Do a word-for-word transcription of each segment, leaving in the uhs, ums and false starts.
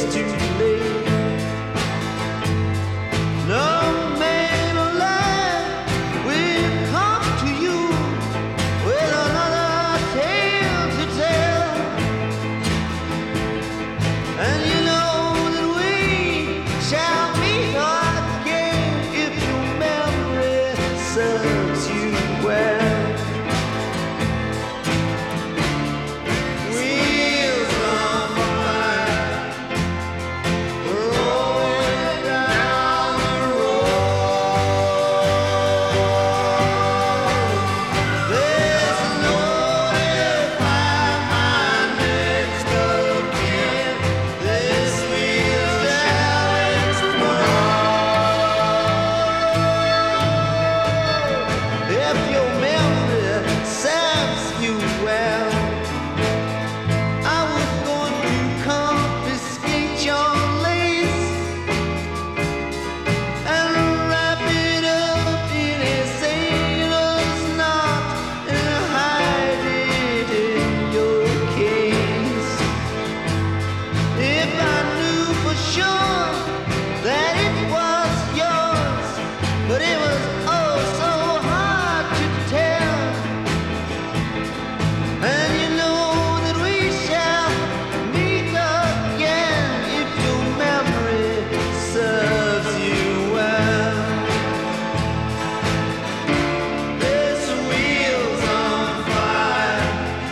too late. No man alive will come to you with another tale to tell. And you know that we shall meet again if your memory serves you well. Wheels on fire, rolling down the road. There's no way to find my next of kin. This wheel shall explode. If your memory serves you well, I was going to confiscate your lace and wrap it up in a sailor's knot and hide it in your case. If I knew for sure that it was yours, but it was oh so hard to tell. And you know that we shall meet again if your memory serves you well. There's wheels on fire,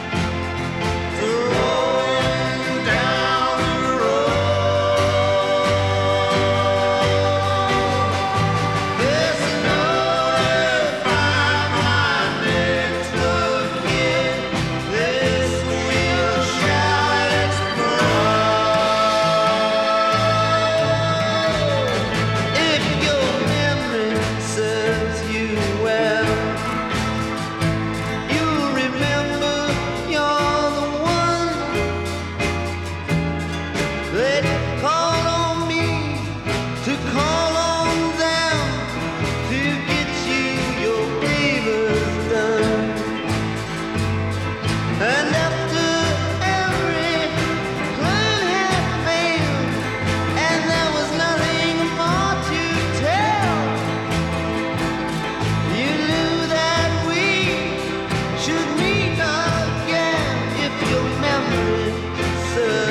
rolling down the road. There's no way to find my next of kin. This wheel shall explode. If your memory serves you well, you remember you're the one that called on me to call on them to get you your favors done. And after every plan had failed and there was nothing more to tell, you knew that we should meet again if your memory serves